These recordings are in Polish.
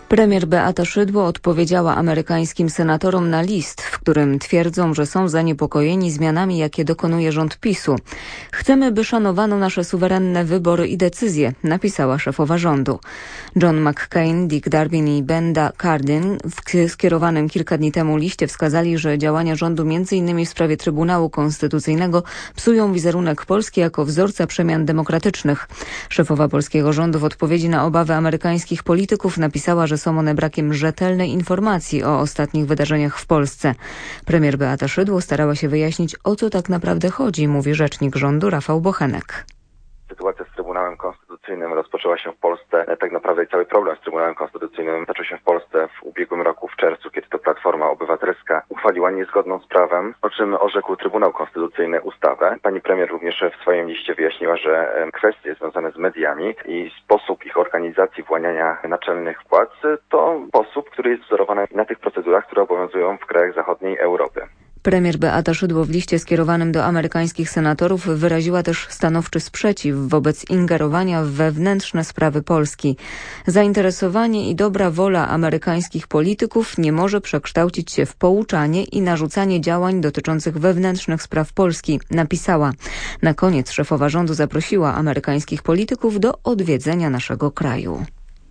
Premier Beata Szydło odpowiedziała amerykańskim senatorom na list, w którym twierdzą, że są zaniepokojeni zmianami, jakie dokonuje rząd PiS-u. Chcemy, by szanowano nasze suwerenne wybory i decyzje, napisała szefowa rządu. John McCain, Dick Durbin i Benda Cardin w skierowanym kilka dni temu liście wskazali, że działania rządu m.in. w sprawie Trybunału Konstytucyjnego psują wizerunek Polski jako wzorca przemian demokratycznych. Szefowa polskiego rządu w odpowiedzi na obawy amerykańskich polityków napisała, że są one brakiem rzetelnej informacji o ostatnich wydarzeniach w Polsce. Premier Beata Szydło starała się wyjaśnić, o co tak naprawdę chodzi, mówi rzecznik rządu Rafał Bochenek. Sytuacja z Trybunałem Konstytucyjnym rozpoczęła się w Polsce. Tak naprawdę cały problem z Trybunałem Konstytucyjnym zaczął się w Polsce w ubiegłym roku w czerwcu, kiedy to Platforma Obywatelska uchwaliła niezgodną z prawem, o czym orzekł Trybunał Konstytucyjny ustawę. Pani premier również w swoim liście wyjaśniła, że kwestie związane z mediami i sposób ich organizacji właniania naczelnych władz to sposób, który jest wzorowany na tych procedurach, które obowiązują w krajach zachodniej Europy. Premier Beata Szydło w liście skierowanym do amerykańskich senatorów wyraziła też stanowczy sprzeciw wobec ingerowania w wewnętrzne sprawy Polski. Zainteresowanie i dobra wola amerykańskich polityków nie może przekształcić się w pouczanie i narzucanie działań dotyczących wewnętrznych spraw Polski, napisała. Na koniec szefowa rządu zaprosiła amerykańskich polityków do odwiedzenia naszego kraju.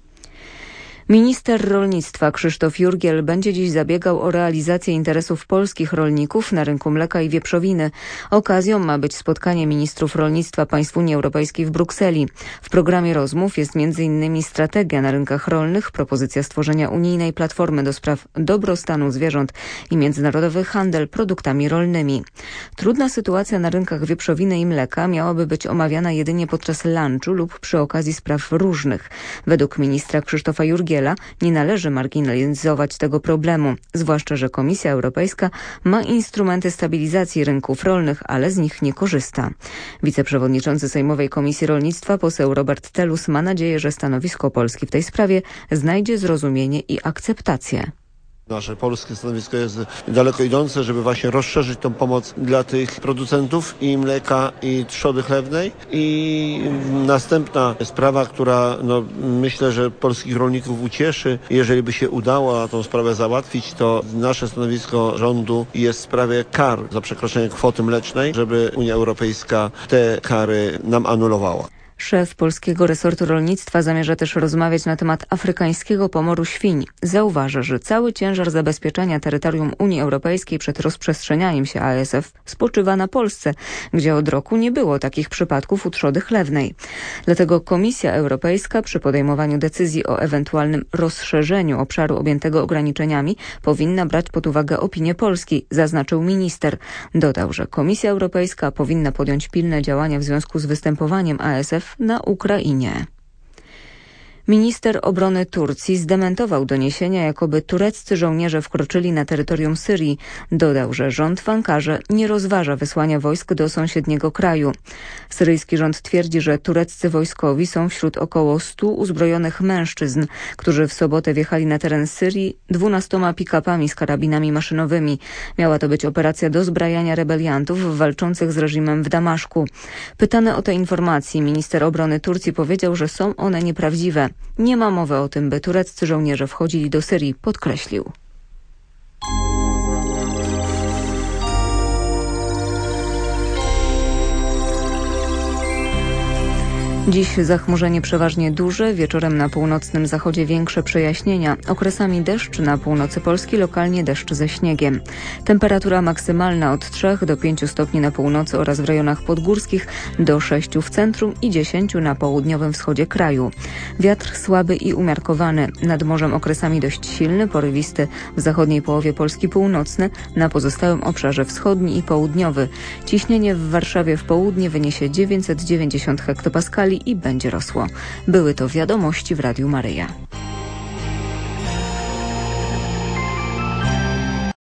Minister rolnictwa Krzysztof Jurgiel będzie dziś zabiegał o realizację interesów polskich rolników na rynku mleka i wieprzowiny. Okazją ma być spotkanie ministrów rolnictwa państw Unii Europejskiej w Brukseli. W programie rozmów jest m.in. strategia na rynkach rolnych, propozycja stworzenia unijnej platformy do spraw dobrostanu zwierząt i międzynarodowy handel produktami rolnymi. Trudna sytuacja na rynkach wieprzowiny i mleka miałaby być omawiana jedynie podczas lunchu lub przy okazji spraw różnych. Według ministra Krzysztofa Jurgiela nie należy marginalizować tego problemu, zwłaszcza że Komisja Europejska ma instrumenty stabilizacji rynków rolnych, ale z nich nie korzysta. Wiceprzewodniczący Sejmowej Komisji Rolnictwa poseł Robert Telus ma nadzieję, że stanowisko Polski w tej sprawie znajdzie zrozumienie i akceptację. Nasze polskie stanowisko jest daleko idące, żeby właśnie rozszerzyć tą pomoc dla tych producentów i mleka, i trzody chlewnej. I następna sprawa, która myślę, że polskich rolników ucieszy, jeżeli by się udało tą sprawę załatwić, to nasze stanowisko rządu jest w sprawie kar za przekroczenie kwoty mlecznej, żeby Unia Europejska te kary nam anulowała. Szef polskiego resortu rolnictwa zamierza też rozmawiać na temat afrykańskiego pomoru świń. Zauważa, że cały ciężar zabezpieczenia terytorium Unii Europejskiej przed rozprzestrzenianiem się ASF spoczywa na Polsce, gdzie od roku nie było takich przypadków u trzody chlewnej. Dlatego Komisja Europejska przy podejmowaniu decyzji o ewentualnym rozszerzeniu obszaru objętego ograniczeniami powinna brać pod uwagę opinię Polski, zaznaczył minister. Dodał, że Komisja Europejska powinna podjąć pilne działania w związku z występowaniem ASF na Ukrainie. Minister obrony Turcji zdementował doniesienia, jakoby tureccy żołnierze wkroczyli na terytorium Syrii. Dodał, że rząd w Ankarze nie rozważa wysłania wojsk do sąsiedniego kraju. Syryjski rząd twierdzi, że tureccy wojskowi są wśród około 100 uzbrojonych mężczyzn, którzy w sobotę wjechali na teren Syrii 12 pick-upami z karabinami maszynowymi. Miała to być operacja dozbrajania rebeliantów walczących z reżimem w Damaszku. Pytany o te informacje, minister obrony Turcji powiedział, że są one nieprawdziwe. Nie ma mowy o tym, by tureccy żołnierze wchodzili do Syrii, podkreślił. Dziś zachmurzenie przeważnie duże, wieczorem na północnym zachodzie większe przejaśnienia. Okresami deszcz na północy Polski, lokalnie deszcz ze śniegiem. Temperatura maksymalna od 3 do 5 stopni na północy oraz w rejonach podgórskich, do 6 w centrum i 10 na południowym wschodzie kraju. Wiatr słaby i umiarkowany. Nad morzem okresami dość silny, porywisty w zachodniej połowie Polski północny, na pozostałym obszarze wschodni i południowy. Ciśnienie w Warszawie w południe wyniesie 990 hektopaskali i będzie rosło. Były to wiadomości w Radiu Maryja.